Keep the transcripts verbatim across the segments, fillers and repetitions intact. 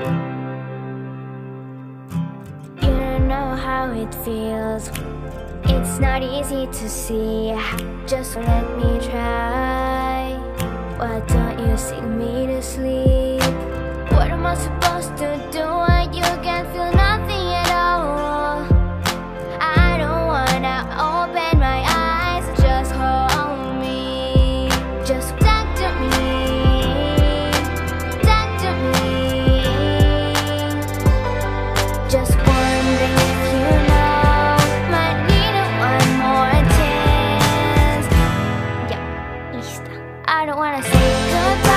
You don't know how it feels. It's not easy to see. Just let me try. Why don't you sing me to sleep? What am I supposed to do when you can feel nothing at all? I don't wanna open my eyes. Just hold me. Just talk to me. Talk to me. Just wondering if you know, might need one more chance. Yeah, lista. I don't wanna say goodbye.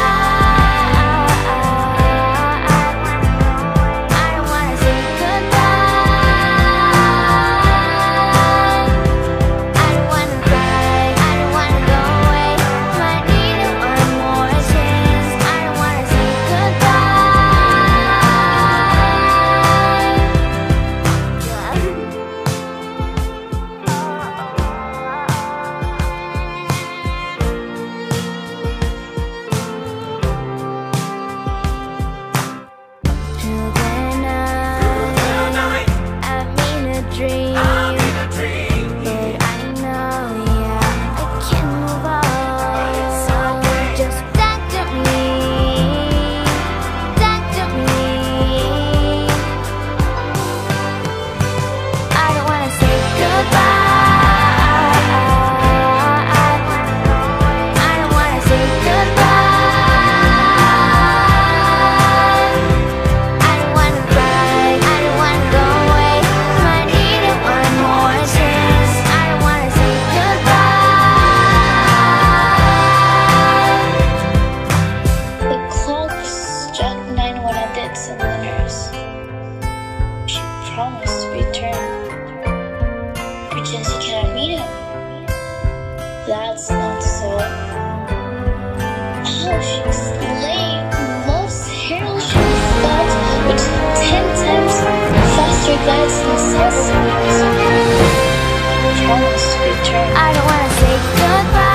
Promised to return, pretends you cannot meet him. That's not so. How she's late, most heraldry thought with ten times faster guides than sense. Promised to return. I don't wanna say goodbye.